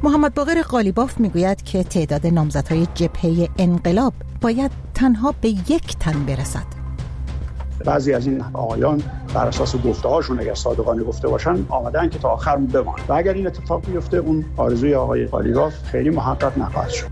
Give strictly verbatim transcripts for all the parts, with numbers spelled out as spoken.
محمد باقر قالیباف میگوید که تعداد نامزدهای جبهه انقلاب باید تنها به یک تن برسد. بعضی از این آقایان بر اساس گفته‌هاشون اگر صادقانه گفته باشن آمدن که تا آخر بمانن و اگر این اتفاق بیفته اون آرزوی آقای قالیباف خیلی محقق نخواهد شد.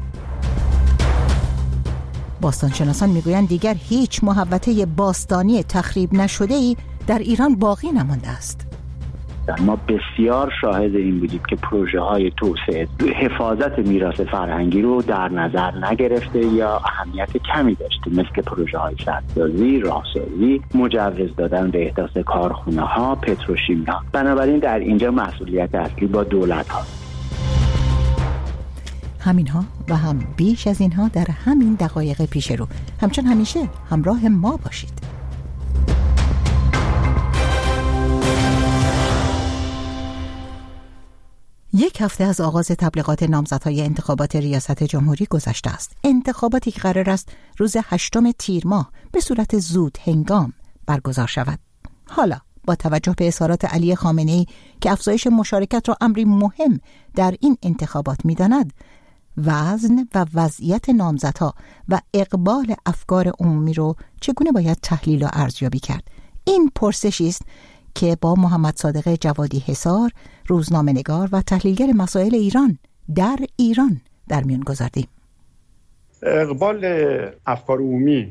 باستانشناسان میگویند دیگر هیچ محوطه باستانی تخریب نشده‌ای در ایران باقی نمانده است. ما بسیار شاهد این بودیم که پروژه های توسعه حفاظت میراث فرهنگی رو در نظر نگرفته یا اهمیت کمی داشته، مثل پروژه های سدسازی، راهسازی، مجوز دادن به احداث کارخونه ها، پتروشیمیا. بنابراین در اینجا مسئولیت اصلی با دولت ها. همین ها و هم بیش از اینها در همین دقایق پیش رو. همچون همیشه همراه ما باشید. یک هفته از آغاز تبلیغات نامزدهای انتخابات ریاست جمهوری گذشته است. انتخاباتی که قرار است روز هشتم تیر ماه به صورت زود هنگام برگزار شود. حالا با توجه به اظهارات علی خامنه‌ای که افزایش مشارکت را امری مهم در این انتخابات می‌داند، وزن و وضعیت نامزدها و اقبال افکار عمومی رو چگونه باید تحلیل و ارزیابی کرد؟ این پرسشی است که با محمد صادق جوادی حصار، روزنامه‌نگار و تحلیلگر مسائل ایران در ایران در میان گذاردیم. اقبال افکار عمومی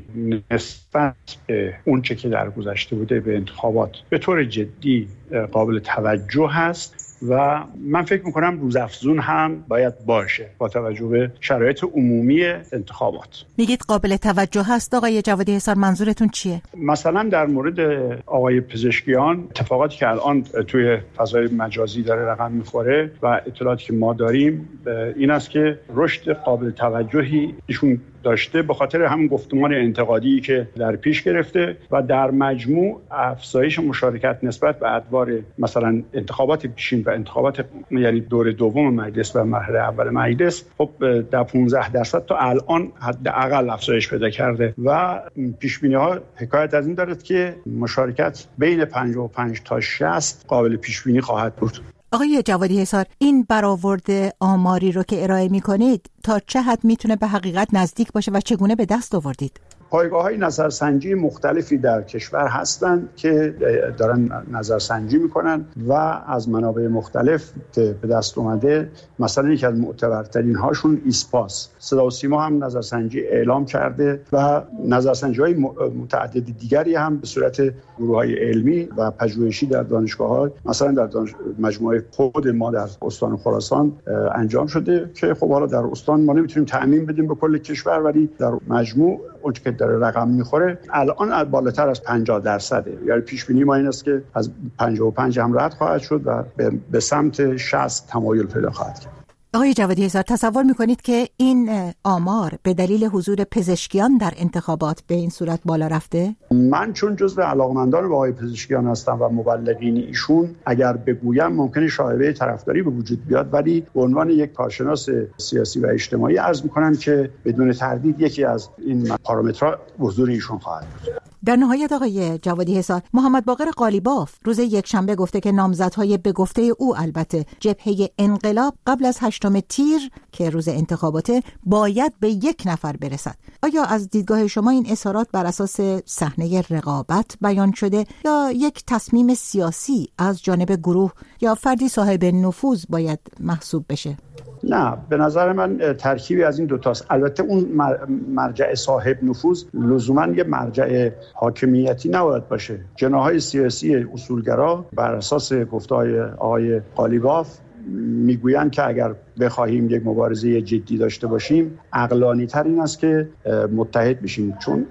نسبت به اون چه که در گذشته بوده به انتخابات به طور جدی قابل توجه هست و من فکر میکنم روزافزون هم باید باشه با توجه به شرایط عمومی انتخابات. میگید قابل توجه هست آقای جوادی حصار، منظورتون چیه؟ مثلا در مورد آقای پزشکیان اتفاقاتی که الان توی فضای مجازی داره رقم میخوره و اطلاعاتی که ما داریم این است که رشد قابل توجهی ایشون داشته به خاطر همون گفتمان انتقادی که در پیش گرفته و در مجموع افزایش مشارکت نسبت به ادوار مثلا انتخابات پیشین و انتخابات یعنی دور دوم مجلس و مرحله اول مجلس خب در پانزده درصد تا الان حداقل افزایش پیدا کرده و پیش بینی ها حکایت از این دارد که مشارکت بین پنجاه و پنج تا شصت قابل پیش بینی خواهد بود. آقای جوادی حصار، این برآورد آماری رو که ارائه می‌کنید تا چه حد میتونه به حقیقت نزدیک باشه و چگونه به دست آوردید؟ پایگاه‌های نظرسنجی مختلفی در کشور هستند که دارن نظرسنجی میکنن و از منابع مختلف که به دست اومده، مثلا یکی از معتبرترین هاشون ایسپاس، صدا و سیما هم نظرسنجی اعلام کرده و نظرسنجی‌های متعدد دیگری هم به صورت گروه‌های علمی و پژوهشی در دانشگاه‌ها مثلا در دانش... مجموعه خود ما در استان خراسان انجام شده که خب حالا در استان ما نمیتونیم تعمیم بدیم به کل کشور، ولی در مجموع اون که داره رقم میخوره الان بالاتر از پنجاه درصده. یعنی پیش بینی ما این است که از پنجاه و پنج هم رد خواهد شد و به سمت شصت تمایل پیدا خواهد کرد. آقای جوادی حصار، تصور میکنید که این آمار به دلیل حضور پزشکیان در انتخابات به این صورت بالا رفته؟ من چون جزو علاقمندان به آقای پزشکیان هستم و مبلغین ایشون اگر بگویم ممکنه شایعه طرفداری به وجود بیاد، ولی به عنوان یک کارشناس سیاسی و اجتماعی عرض میکنم که بدون تردید یکی از این پارامترها حضور ایشون خواهد بود. در نهایت آقای جوادی حصار، محمد باقر قالیباف روز یکشنبه گفته که نامزدهای به گفته او البته جبهه انقلاب قبل از هشتم تیر که روز انتخاباته باید به یک نفر برسد. آیا از دیدگاه شما این اظهارات بر اساس صحنه رقابت بیان شده یا یک تصمیم سیاسی از جانب گروه یا فردی صاحب نفوذ باید محسوب بشه؟ نه، به نظر من ترکیبی از این دوتاست. البته اون مرجع صاحب نفوذ لزوما یه مرجع حاکمیتی نباید باشه. جناح‌های سیاسی اصولگرا بر اساس گفته‌های آقای قالیباف میگویند که اگر بخواهیم یک مبارزه جدی داشته باشیم عقلانی تر این است که متحد بشیم، چون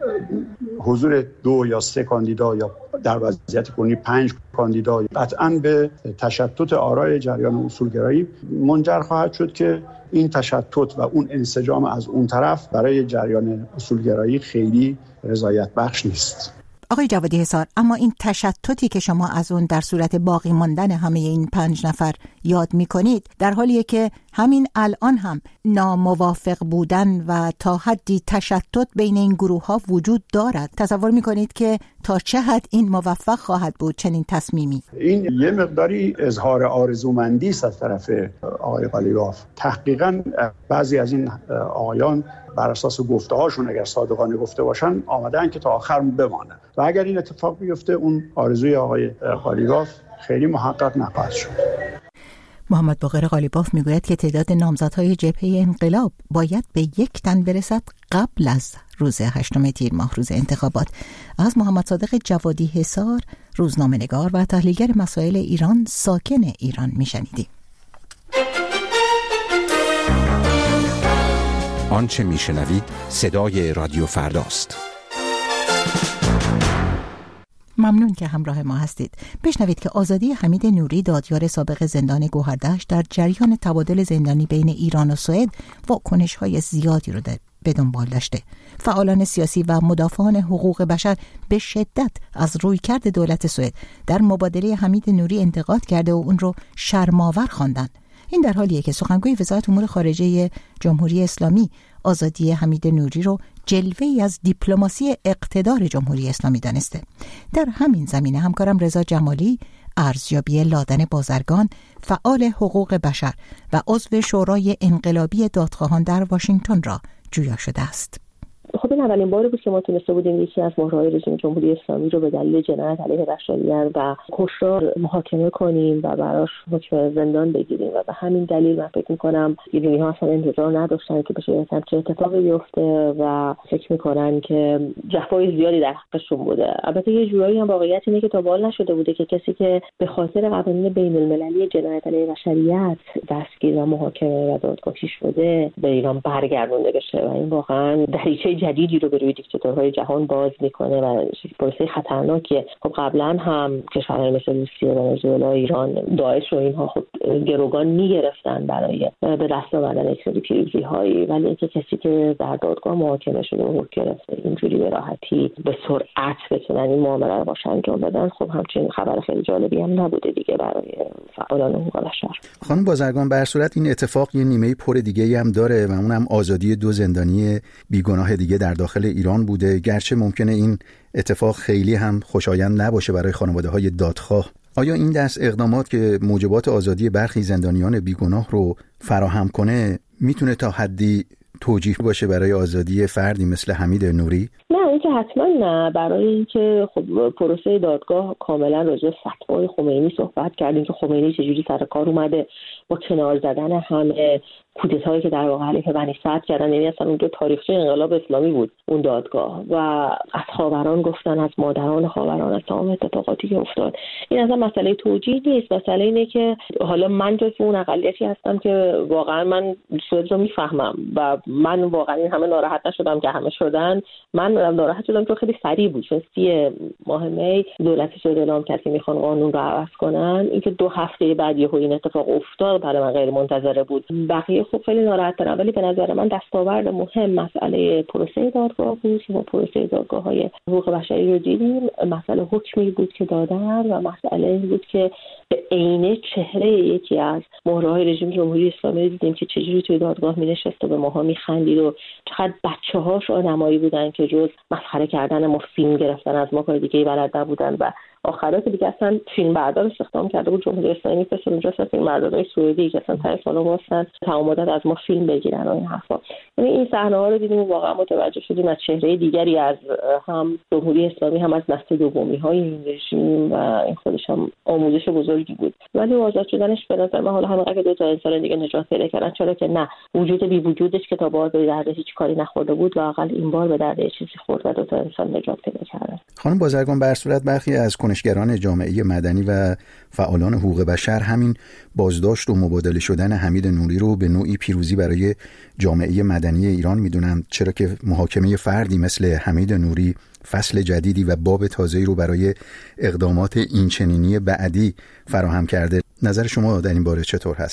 حضور دو یا سه کاندیدا یا در وضعیت کنونی پنج کاندیدا قطعاً به تشتت آرای جریان اصولگرایی منجر خواهد شد که این تشتت و اون انسجام از اون طرف برای جریان اصولگرایی خیلی رضایت بخش نیست. آقای جوادی حصار، اما این تشتتی که شما از اون در صورت باقی ماندن همه این پنج نفر یاد می‌کنید در حالیه که همین الان هم ناموافق بودن و تا حدی تشتت بین این گروه ها وجود دارد. تصور میکنید که تا چه حد این موفق خواهد بود چنین تصمیمی؟ این یه مقداری اظهار آرزومندی است از طرف آقای قالیباف. تحقیقاً بعضی از این آقایان بر اساس گفته هاشون اگر صادقانه گفته باشن آمدن که تا آخر بمانن و اگر این اتفاق بیفته اون آرزوی آقای قالیباف خیلی محقق نخواهد شد. محمد باقر قالیباف میگوید که تعداد نامزدهای جبهه انقلاب باید به یک تن برسد قبل از روز هشتم تیر ماه، روز انتخابات. از محمد صادق جوادی حصار، روزنامه‌نگار و تحلیلگر مسائل ایران، ساکن ایران میشنیدیم. آنچه میشنوید صدای رادیو فرداست. ممنون که همراه ما هستید. بشنوید که آزادی حمید نوری، دادیار سابق زندان گوهردشت، در جریان تبادل زندانی بین ایران و سوئد واکنش‌های زیادی رو به دنبال داشته. فعالان سیاسی و مدافعان حقوق بشر به شدت از رویکرد دولت سوئد در مبادله حمید نوری انتقاد کرده و اون رو شرم‌آور خواندن. این در حالیه که سخنگوی وزارت امور خارجه جمهوری اسلامی آزادی حمید نوری رو جلوه‌ای از دیپلماسی اقتدار جمهوری اسلامی دانسته. در همین زمینه همکارم رضا جمالی، ارزیابی لادن بازرگان، فعال حقوق بشر و عضو شورای انقلابی دادخواهان در واشنگتن را جویا شده است. خب این اولین باری بود که ما تونسته بودیم یکی از مهرهای رژیم جمهوری اسلامی رو به دلیل جنایت علیه بشریت و کشتار محاکمه کنیم و براش حکم زندان بگیریم و به همین دلیل من فکر می‌کنم ایرانی‌ها اصلا انتظار نداشتن که بشه چه اتفاقی بیفته و فکر می‌کنن که جفای زیادی در حقشون بوده. البته یه جورایی هم واقعیت اینه که تا بال نشده بوده که کسی که به خاطر قوانین بین‌المللی جنایت علیه بشریت دستگیر و محاکمه و دادگاهی شده به ایران برگردونده بشه و این واقعا دریچه جدیدی رو به روی دیکتاتورهای جهان باز میکنه و پروسه خطرناکیه. خب قبلا هم کشورهای مثل روسیه، ونزوئلا، ایران، داعش و اینها خب گروگان میگرفتن برای به دست آوردن یک سری پیروزی‌هایی، ولی اینکه کسی که در دادگاه محاکمه شده و حکم گرفته اینجوری به راحتی به سرعت بتونن این معامله رو باش انجام بدن، خب همچین خبر خیلی جالبی هم نبوده دیگه برای فعالان حقوق بشر. خانم بازرگان، به هر صورت این اتفاق یه نیمه پر دیگه‌ای هم داره و اونم آزادی دو زندانی بیگناه دیگه در داخل ایران بوده. گرچه ممکنه این اتفاق خیلی هم خوشایند نباشه برای خانواده‌های دادخواه. آیا این دست اقدامات که موجبات آزادی برخی زندانیان بیگناه رو فراهم کنه میتونه تا حدی توجیه باشه برای آزادی فردی مثل حمید نوری؟ نه، این که حتما نه. برای اینکه خب پروسه دادگاه کاملا راجع به فتوای خمینی صحبت کردیم که خمینی چجوری سر کار اومده با کنار زدن همه کودتایی که در واقع علیه بنی سعد کردن. یعنی اصلا اونجا تاریخچه انقلاب اسلامی بود اون دادگاه و از خاوران گفتن، از مادران خاوران، از تمام اتفاقاتی که افتاد. این اصلا مسئله توجیه نیست. مسئله اینه که حالا من جز اون اقلیتی هستم که واقعا من سوئد رو میفهمم و من واقعا این همه ناراحت نشدم که همه شدن. من ناراحت شدم چون خیلی سریع بود، چون سی ماه می دولت سوئد اعلام کرد که میخوان قانون رو عوض کنن. اینکه دو هفته بعد یهو این اتفاق افتاد برای من غیر منتظره بود. بقیه خب خیلی ناراحت ترن، ولی به نظر من دستاورد مهم مسئله پروسه دادگاه بود که ما پروسه دادگاه‌های حقوق بشری رو دیدیم. مسئله حکمی بود که دادن و مسئله این بود که به عینه چهره یکی از مهرهای رژیم جمهوری اسلامی دیدیم که چجوری توی دادگاه می‌نشست و به ماها می‌خندید و چقدر بچه‌هاش آدمایی بودن که جز مسخره کردن ما فیلم گرفتن از ما کار دیگه‌ای بلد نبودن و آخرات دیگه اصلا فیلم بردار استخدام کرده بود جمهوری اسلامی، پس اونجا اصلا فیلم بردارای سعودی که اصلا تا سال واسن تعاملات از ما فیلم بگیرن و این حرفا. یعنی این صحنه‌ها رو دیدیم و واقعا متوجه شدیم از چهره دیگری از هم جمهوری اسلامی هم از نسل دومی‌های این رژیم و این خودش هم آموزش بزرگی بود. ولی آزاد شدنش به نظر من حالا همون اگه دو تا انسان دیگه نجات پیدا کردن، چرا که نه، وجود بی وجودش که تا بار به درد هیچ کاری نخورده بود لااقل این بار به درد چیزی خورد و دو تا انسان نجات پیدا کردن. خانم بازرگان، به هر صورت برخی از کنشگران جامعه مدنی و فعالان حقوق بشر همین بازداشت و مبادله شدن حمید نوری رو به نوعی پیروزی برای جامعه مدنی ایران میدونن، چرا که محاکمه فردی مثل حمید نوری فصل جدیدی و باب تازه‌ای رو برای اقدامات اینچنینی بعدی فراهم کرده. نظر شما در این باره چطور هست؟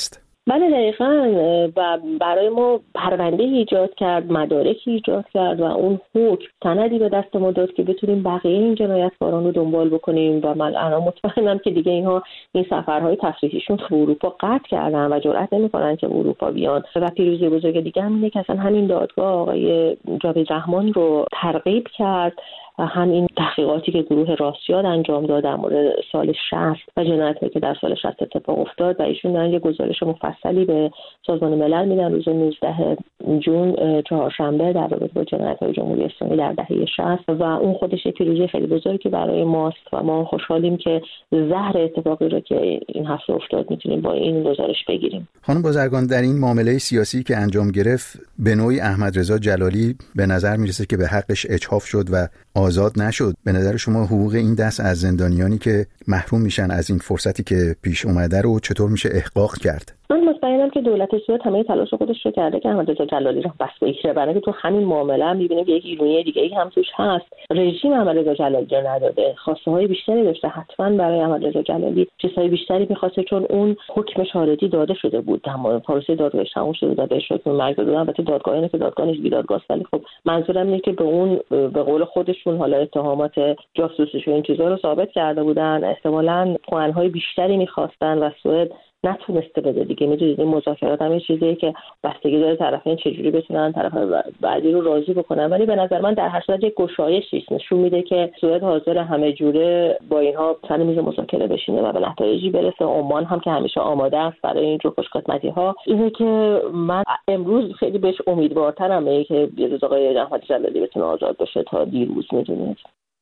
بله دقیقاً، و برای ما پرونده ایجاد کرد، مدارکی ایجاد کرد و اون حکم سندی به دست ما داد که بتونیم بقیه این جنایتکاران رو دنبال بکنیم و من الان مطمئنم که دیگه اینها این سفرهای تفریحیشون تو اروپا قطع کردن و جرئت نمی‌کنن که اروپا بیان. و پیروزی بزرگ دیگه هم اینه که اصلا همین دادگاه آقای جاوید رحمان رو ترغیب کرد، همین تحقیقاتی که گروه راستیاد انجام داد در مورد سال شصت و جنایتایی که در سال شصت اتفاق افتاد و ایشون دارن یه گزارش مفصلی به سازمان ملل میدن روز نوزدهم ژوئن چهارشنبه در رابطه با جنایت‌های جمهوری اسلامی در دهه شصت و اون خودش یه پیروزی خیلی بزرگی برای ماست و ما خوشحالیم که زهر اتفاقی رو که این هفته افتاد میتونیم با این گزارش بگیریم. خانم بازرگان، در این معامله سیاسی که انجام گرفت به نوعی احمد رضا جلالی به نظر میرسه که به حقش اجحاف شد و آزاد نشد. به نظر شما حقوق این دست از زندانیانی که محروم میشن از این فرصتی که پیش اومده رو چطور میشه احقاق کرد؟ من مطمئنم که دولت سوئد همه تلاش خودش رو کرده که احمد رضا جلالی رو بس بگیره، برای اینکه تو همین معامله هم می‌بینیم که یک ایرونی دیگه ای هم توش هست. رژیم احمد رضا جلالی رو نداده، خواسته های بیشتری داشته، حتما برای احمد رضا جلالی چیزهای بیشتری می‌خواسته، چون اون حکم شهادتی داده شده بود، تمام پروسه دادگاهی تموم شده بود، بهش حکم مرگ دادن. البته دادگاه اینه که دادگاه نیست، بیدادگاه، ولی خب منظورم اینه که به اون به قول خودشون حالا اتهامات جاسوسی و این چیزا رو ثابت کرده بودن، احتمالاً پوان‌های بیشتری می‌خواستن و سوئد نتونسته بده دیگه. میدونید این مذاکرات هم یه چیزیه که بستگی داره طرفین چجوری بتونن طرف بعدی رو راضی بکنن، ولی به نظر من در هر صورت یک گشایشی نشون میده که سوئد حاضر همه جوره با اینها سر میز مذاکره بشینه و به نتایجی برسه. عمان هم که همیشه آماده است برای این جور خوش‌قسمتی‌ها. اینه که من امروز خیلی بهش امیدوارترم اینه که یه روز آقای احمد جلالی بتونه آزاد بشه تا دیروز. میدونید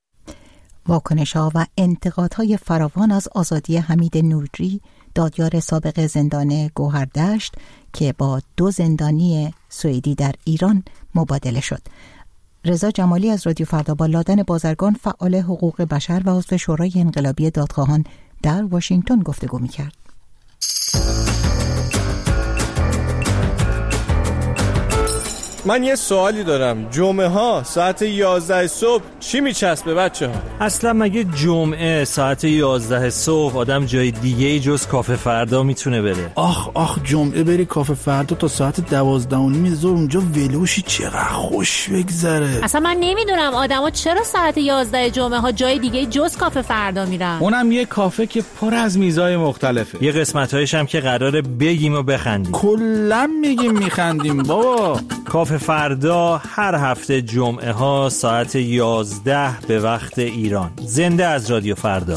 واکنش‌ها و انتقادهای فراوان از آزادی حمید نوری، دادیار سابق زندان گوهردشت که با دو زندانی سوئدی در ایران مبادله شد. رضا جمالی از رادیو فردا با لادن بازرگان، فعال حقوق بشر و عضو شورای انقلابی دادخواهان در واشنگتن گفتگو می‌کرد. من یه سوالی دارم، جمعه ها ساعت یازده صبح چی میچسبه بچه ها؟ اصلا مگه جمعه ساعت یازده صبح آدم جای دیگه جز کافه فردا میتونه بره؟ آخ آخ جمعه بری کافه فردا تا ساعت دوازده و نیم ظهر اونجا ولوشی، چقدر خوش بگذره. اصلا من نمیدونم آدما چرا ساعت یازده جمعه ها جای دیگه جز کافه فردا میرن. اونم یه کافه که پر از میزای مختلفه، یه قسمتایش هم که قراره بگیم و بخندیم. کلا میگیم میخندیم بابا. کافه فردا هر هفته جمعه ها ساعت یازده به وقت ایران. زنده از رادیو فردا.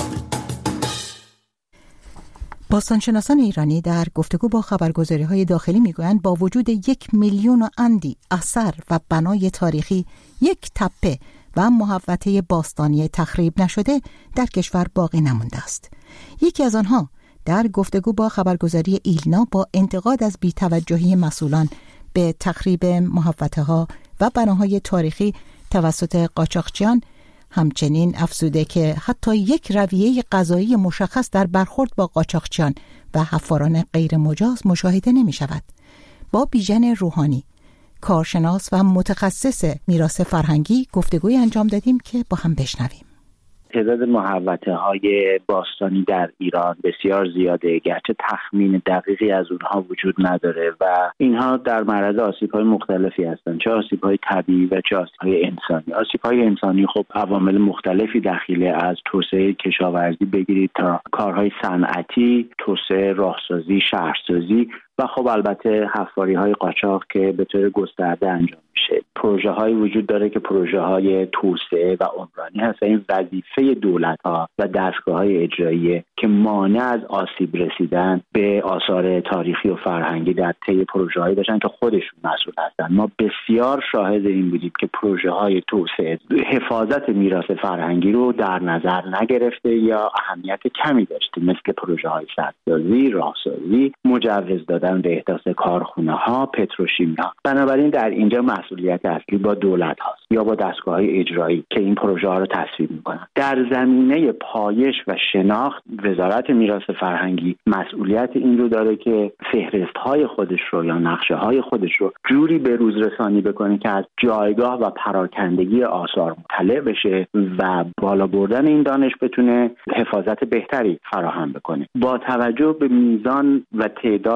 باستانشناسان ایرانی در گفتگو با خبرگزاری‌های داخلی میگویند با وجود یک میلیون و اندی اثر و بنای تاریخی، یک تپه و محوطه باستانی تخریب نشده در کشور باقی نمانده است. یکی از آنها در گفتگو با خبرگزاری ایلنا با انتقاد از بی‌توجهی مسئولان به تخریب محوطه‌ها و بناهای تاریخی توسط قاچاقچیان همچنین افزوده که حتی یک رویه قضایی مشخص در برخورد با قاچاقچیان و حفاران غیر مجاز مشاهده نمی شود. با بیژن روحانی، کارشناس و متخصص میراث فرهنگی گفتگوی انجام دادیم که با هم بشنویم. تعداد محوطه های باستانی در ایران بسیار زیاده، گرچه تخمین دقیقی از اونها وجود نداره و اینها در معرض آسیب‌های مختلفی هستند، چه آسیب‌های طبیعی و چه آسیب‌های انسانی. آسیب‌های انسانی خب عوامل مختلفی دخیله، از توسعه کشاورزی بگیرید تا کارهای صنعتی، توسعه راهسازی، شهرسازی و خب البته حفاری‌های قاچاق که به طور گسترده انجام میشه. پروژه های وجود داره که پروژه های توسعه و عمرانی هست. این وظیفه دولت ها و دستگاه های اجرایی که مانع از آسیب رسیدن به آثار تاریخی و فرهنگی در طی پروژه هایی باشن که خودشون مسئول هستن. ما بسیار شاهد این بودیم که پروژه های توسعه حفاظت میراث فرهنگی رو در نظر نگرفته یا اهمیت کمی داشته، مثل پروژه های سدسازی، راهسازی، مجوز دادن به احداث کارخونه ها، پتروشیمی ها. بنابراین در اینجا مسئولیت اصلی با دولت هاست یا با دستگاه های اجرایی که این پروژه ها رو تصویب میکنن. در زمینه پایش و شناخت وزارت میراث فرهنگی مسئولیت این رو داره که فهرست های خودش رو یا نقشه های خودش رو جوری به روز رسانی بکنه که از جایگاه و پراکندگی آثار مطلع بشه و بالا بردن این دانش بتونه حفاظت بهتری فراهم بکنه. با توجه به میزان و تعداد و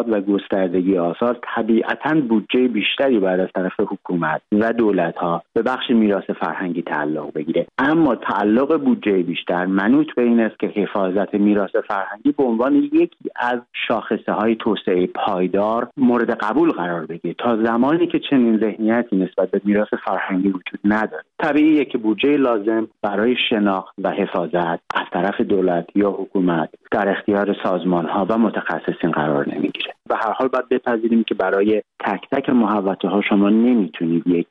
گستردگی آثار طبیعتاً بودجه بیشتری باید از طرف حکومت و دولت‌ها به بخش میراث فرهنگی تعلق بگیره. اما تعلق بودجه بیشتر منوط به این است که حفاظت میراث فرهنگی به عنوان یکی از شاخصه‌های توسعه پایدار مورد قبول قرار بگیره. تا زمانی که چنین ذهنیتی نسبت به میراث فرهنگی وجود نداره، طبیعیه که بودجه لازم برای شناخت و حفاظت از طرف دولت یا حکومت در اختیار سازمان‌ها و متخصصین قرار نمیگیره. به هر حال باید بپذیریم که برای تک تک محوطه ها شما نمیتونید یک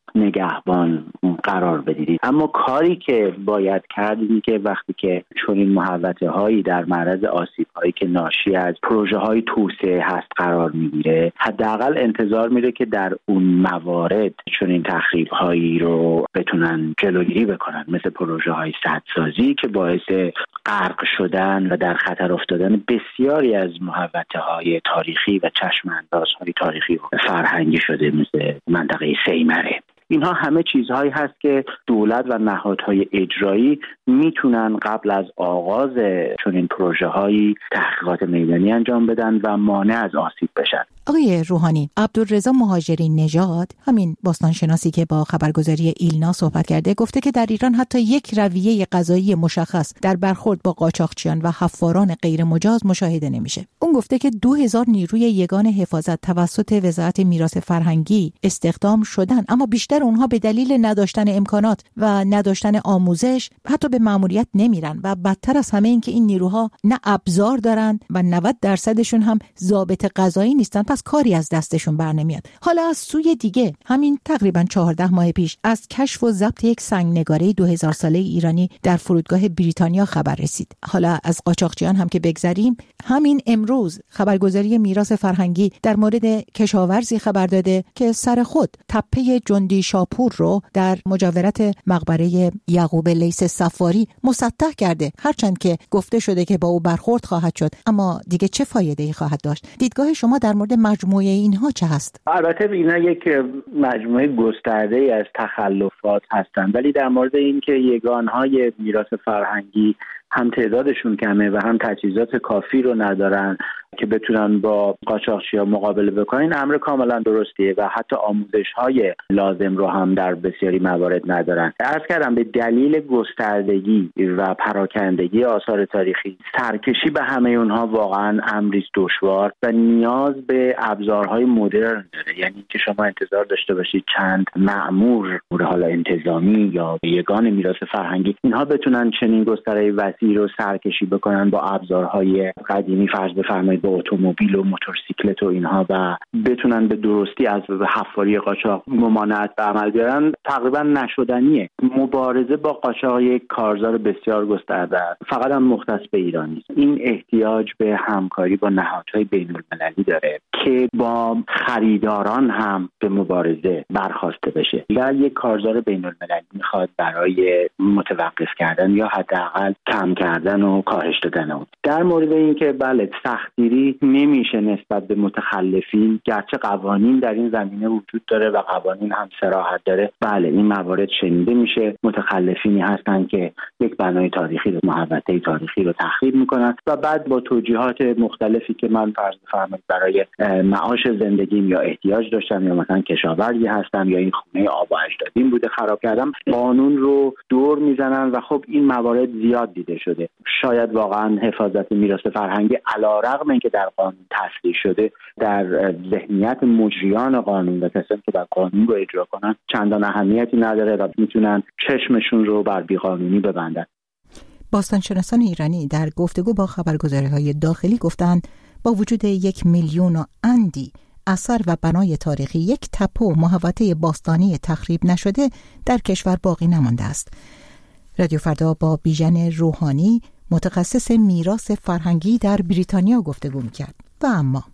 نگهبان قرار بدید، اما کاری که باید کرد اینه که وقتی که چون این محوطه هایی در معرض آسیب هایی که ناشی از پروژه های توسعه هست قرار میگیره، حداقل انتظار میره که در اون موارد چون این تخریب هایی رو بتونن جلوگیری بکنن، مثل پروژه های سدسازی که باعث غرق شدن و در خطر افتادن بسیاری از محوطه های تاریخی و چشم انداز های تاریخی و فرهنگی شده، مثل منطقه سیمره. اینها همه چیزهایی هست که دولت و نهادهای اجرایی میتونن قبل از آغاز چنین پروژه‌هایی تحقیقات میدانی انجام بدن و مانع از آسیب بشن. آقای روحانی، عبدالرضا مهاجری نژاد، همین باستانشناسی که با خبرگزاری ایلنا صحبت کرده، گفته که در ایران حتی یک رویه قضایی مشخص در برخورد با قاچاقچیان و حفاران غیر مجاز مشاهده نمیشه. اون گفته که دو هزار نیروی یگان حفاظت توسط وزارت میراث فرهنگی استخدام شدن، اما بیشتر اونها به دلیل نداشتن امکانات و نداشتن آموزش حتی به ماموریت نمیرن و بدتر از همه این که این نیروها نه ابزار دارن و نود درصدشون هم ضابط قضایی نیستن، پس کاری از دستشون بر نمیاد. حالا از سوی دیگه همین تقریبا چهارده ماه پیش از کشف و ضبط یک سنگنگاره دو هزار ساله ایرانی در فرودگاه بریتانیا خبر رسید. حالا از قاچاقچیان هم که بگذریم، همین امروز خبرگزاری میراث فرهنگی در مورد کشاورزی خبر داده که سر خود تپه جندی شاپور رو در مجاورت مقبره یعقوب لیث صفاری مسطح کرده، هرچند که گفته شده که با او برخورد خواهد شد، اما دیگه چه فایده‌ای خواهد داشت؟ دیدگاه شما در مورد مجموعه اینها چه هست؟ البته اینا یک مجموعه گسترده‌ای از تخلفات هستند، ولی در مورد اینکه یگانهای میراث فرهنگی هم تعدادشون کمه و هم تجهیزات کافی رو ندارن که بتونن با قاچاقچی‌ها مقابله بکنن، این امر کاملا درستیه و حتی آموزش‌های لازم رو هم در بسیاری موارد ندارن. عرض کردم به دلیل گستردگی و پراکندگی آثار تاریخی، سرکشی به همه اونها واقعا امری دشوار و نیاز به ابزارهای مدرن داره. یعنی که شما انتظار داشته باشید چند مأمور حالا انتظامی یا یگان میراث فرهنگی اینها بتونن چنین گستره وسیع رو سرکشی بکنن با ابزارهای قدیمی، فرض بفرمایید با اتومبیل و موتورسیکلت و اینها، و بتونن به درستی از حفاری قاچاق ممانعت به عمل بیارن، تقریبا نشدنیه. مبارزه با قاچاق یک کارزار بسیار گسترده است، فقط هم مختص به ایران نیست. این احتیاج به همکاری با نهادهای بین‌المللی داره که با خریداران هم به مبارزه برخواسته بشه و یک کارزار بین‌المللی میخواد برای متوقف کردن یا حداقل کم کردن و کاهش دادن اون. در مورد اینکه بله سختگیری نمیشه نسبت به متخلفین، گرچه قوانین در این زمینه وجود داره و قوانین هم صراحت داره، بله این موارد شنیده میشه. متخلفینی هستن که یک بنای تاریخی رو، محوطه تاریخی رو تخریب میکنن و بعد با توجیهات مختلفی که من فرض بفرمایید برای معاش زندگیم یا احتیاج داشتم یا مثلا کشاورزی هستم یا این خونه آب و اجدادیم بوده خراب کردم، قانون رو دور میزنن و خب این موارد زیاد دیده شده. شاید واقعا حفاظت میراث فرهنگی علیرغم اینکه در قانون تصریح شده، در ذهنیت مجریان قانون و کسانی که در قانون رو اجرا کنن چندان اهمیتی نداره و میتونن چشمشون رو بر بیقانونی ببندن. باستانشناسان ایرانی در گفتگو با خبرگزاری‌های داخلی گفتند با وجود یک میلیون و اندی اثر و بنای تاریخی، یک تپه و محوطه باستانی تخریب نشده در کشور باقی نمانده است. رادیو فردا با بیژن روحانی، متخصص میراث فرهنگی در بریتانیا گفتگو می‌کرد. و اما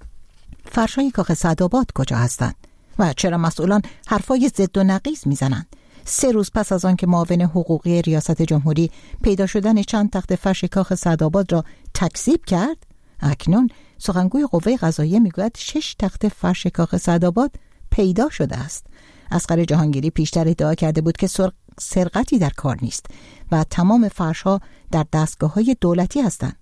فرشای کاخ سعدآباد کجا هستند و چرا مسئولان حرفای ضد و نقیض میزنند؟ سه روز پس از آن که معاون حقوقی ریاست جمهوری پیدا شدن چند تخت فرش کاخ سعدآباد را تکذیب کرد، اکنون سخنگوی قوه قضاییه میگوید شش تخت فرش کاخ سعدآباد پیدا شده است. اصغر جهانگیری پیشتر ادعا کرده بود که سرقتی در کار نیست و تمام فرش‌ها در دستگاه‌های دولتی هستند.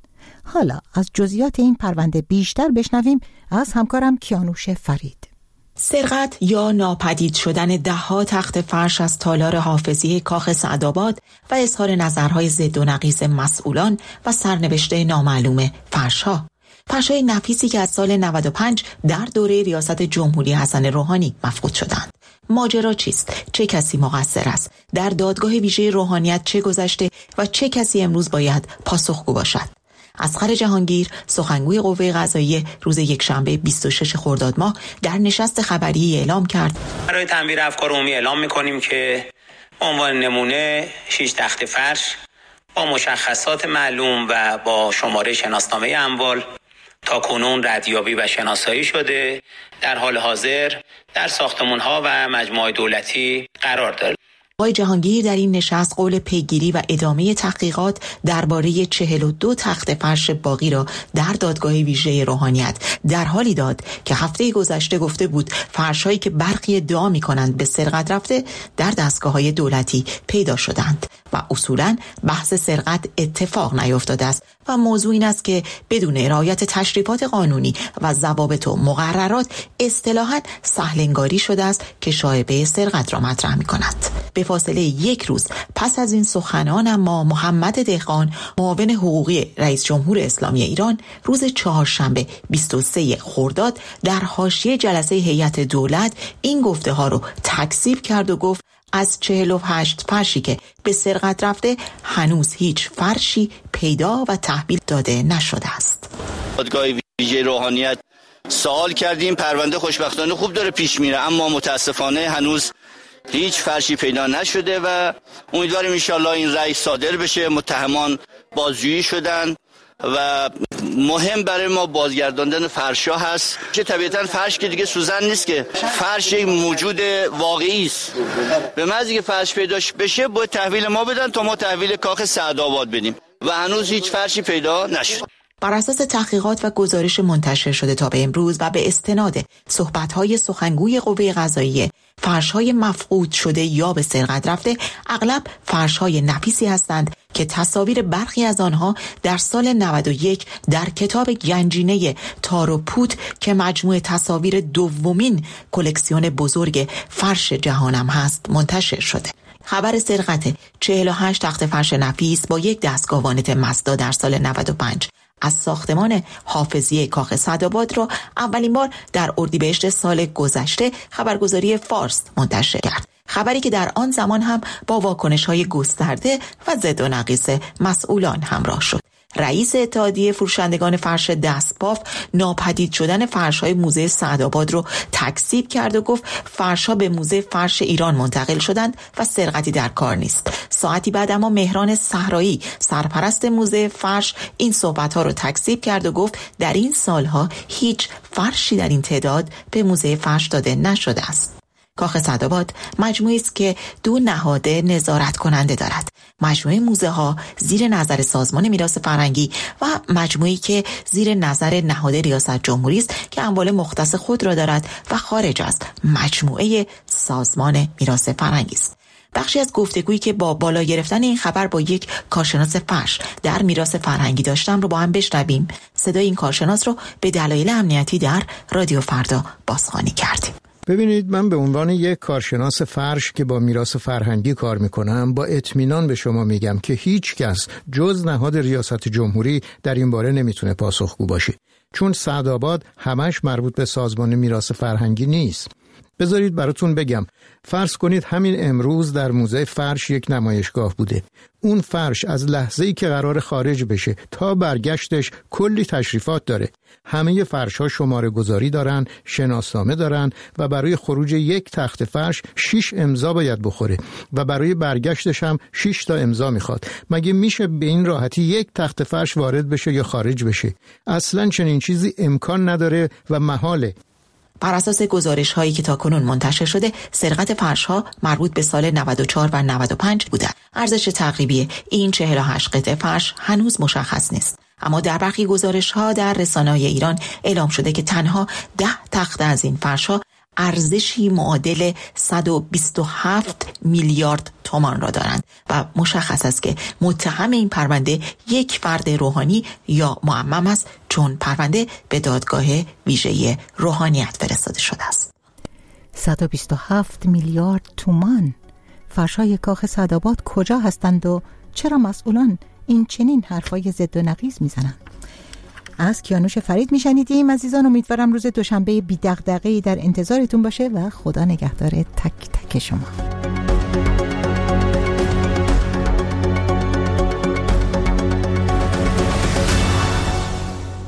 حالا از جزئیات این پرونده بیشتر بشنویم از همکارم کیانوش فرید. سرقت یا ناپدید شدن ده‌ها تخت فرش از تالار حافظی کاخ سعدآباد و اظهار نظرهای ضد و نقیض مسئولان و سرنوشته نامعلوم فرش‌ها. فرش‌های نفیسی که از سال نود و پنج در دوره ریاست جمهوری حسن روحانی مفقود شدند. ماجرا چیست؟ چه کسی مقصر است؟ در دادگاه ویژه روحانیت چه گذشته و چه کسی امروز باید پاسخگو باشد؟ اصغر جهانگیر، سخنگوی قوه قضاییه، روز یکشنبه بیست و شش خرداد ماه در نشست خبری اعلام کرد: برای تنویر افکار عمومی اعلام می‌کنیم که عنوان نمونه شش تخت فرش با مشخصات معلوم و با شماره شناسنامه اموال تا کنون ردیابی و شناسایی شده، در حال حاضر در ساختمان‌ها و مجموعه دولتی قرار دارد. آقای جهانگیر در این نشست قول پیگیری و ادامه تحقیقات درباره چهل و دو تخت فرش باقی را در دادگاه ویژه روحانیت در حالی داد که هفته گذشته گفته بود فرش‌هایی که برخی ادعا می‌کنند به سرقت رفته در دستگاه‌های دولتی پیدا شدند و اصولاً بحث سرقت اتفاق نیفتاده است و موضوع این است که بدون رعایت تشریفات قانونی و ضوابط و مقررات اصطلاحاً سهل‌انگاری شده است که شایعه سرقت را مطرح می‌کند. به فاصله یک روز پس از این سخنان اما محمد دهقان، معاون حقوقی رئیس جمهور اسلامی ایران، روز چهارشنبه بیست و سه خرداد در حاشیه جلسه هیئت دولت این گفته ها رو تکذیب کرد و گفت از چهل و هشت فرشی که به سرقت رفته هنوز هیچ فرشی پیدا و تحویل داده نشده است. دادگاه ویژه روحانیت سوال کردیم، پرونده خوشبختانه خوب داره پیش میره، اما متاسفانه هنوز هیچ فرشی پیدا نشده و امیدواریم انشالله این رأی صادر بشه. متهمان بازجویی شدن و مهم برای ما بازگرداندن فرشا هست که طبیعتا فرش که دیگه سوزن نیست، که فرش یک موجود واقعی است. به محض که فرش پیدا بشه باید تحویل ما بدن تا ما تحویل کاخ سعدآباد بدیم و هنوز هیچ فرشی پیدا نشد. بر اساس تحقیقات و گزارش منتشر شده تا به امروز و به استناد صحبت‌های سخنگوی قوه قضاییه، فرش‌های مفقود شده یا به سرقت رفته اغلب فرش‌های نفیسی هستند که تصاویر برخی از آنها در سال نود و یک در کتاب گنجینه تار و پود که مجموعه تصاویر دومین کلکسیون بزرگ فرش جهانم هست منتشر شده. خبر سرقت چهل و هشت تخت فرش نفیس با یک دستگاه وانت مزدا در سال نود و پنج از ساختمان حافظی کاخ سعدآباد را اولین بار در اردیبهشت سال گذشته خبرگزاری فارس منتشر کرد. خبری که در آن زمان هم با واکنش‌های گسترده و ضد و نقیض مسئولان همراه شد. رئیس اتحادیه فروشندگان فرش دستباف ناپدید شدن فرش‌های موزه سعدآباد رو تکذیب کرد و گفت فرش‌ها به موزه فرش ایران منتقل شدند و سرقتی در کار نیست. ساعتی بعد اما مهران صحرایی، سرپرست موزه فرش، این صحبت‌ها رو تکذیب کرد و گفت در این سالها هیچ فرشی در این تعداد به موزه فرش داده نشده است. کاخ سعدآباد مجموعی است که دو نهاد نظارت کننده دارد. مجموعه موزه ها زیر نظر سازمان میراث فرهنگی و مجموعی که زیر نظر نهاد ریاست جمهوری است که اموال مختص خود را دارد و خارج از مجموعه سازمان میراث فرهنگی است. بخشی از گفتگویی که با بالا گرفتن این خبر با یک کارشناس فرش در میراث فرهنگی داشتم رو با هم بشنویم. صدای این کارشناس رو به دلایل امنیتی در رادیو فردا بازخوانی کردیم. ببینید، من به عنوان یک کارشناس فرش که با میراث فرهنگی کار میکنم با اطمینان به شما میگم که هیچ کس جز نهاد ریاست جمهوری در این باره نمیتونه پاسخگو باشه، چون سعدآباد همش مربوط به سازمان میراث فرهنگی نیست. بذارید براتون بگم، فرض کنید همین امروز در موزه فرش یک نمایشگاه بوده. اون فرش از لحظه‌ای که قرار خارج بشه تا برگشتش کلی تشریفات داره. همه فرش‌ها شماره گذاری دارن، شناسنامه دارن و برای خروج یک تخت فرش شش امضا باید بخوره و برای برگشتش هم شش تا امضا میخواد. مگه میشه به این راحتی یک تخت فرش وارد بشه یا خارج بشه؟ اصلاً چنین چیزی امکان نداره و محاله. بر اساس گزارش هایی که تاکنون منتشر شده، سرقت فرش ها مربوط به سال نود و چهار و نود و پنج بوده. ارزش تقریبی این چهل و هشت قطعه فرش هنوز مشخص نیست، اما در برخی گزارش ها در رسانه‌های ایران اعلام شده که تنها ده تخت از این فرش ها ارزشی معادل صد و بیست و هفت میلیارد تومان را دارند و مشخص است که متهم این پرونده یک فرد روحانی یا معمم است، چون پرونده به دادگاه ویژه روحانیت فرستاده شده است. صد و بیست و هفت میلیارد تومان. فرش‌های کاخ سعدآباد کجا هستند و چرا مسئولان این چنین حرفای ضد و نقیض میزنند؟ از کیانوش فرید میشنیدیم. عزیزان، امیدوارم روز دوشنبه بی دغدغه‌ای در انتظارتون باشه و خدا نگهدار تک تک شما.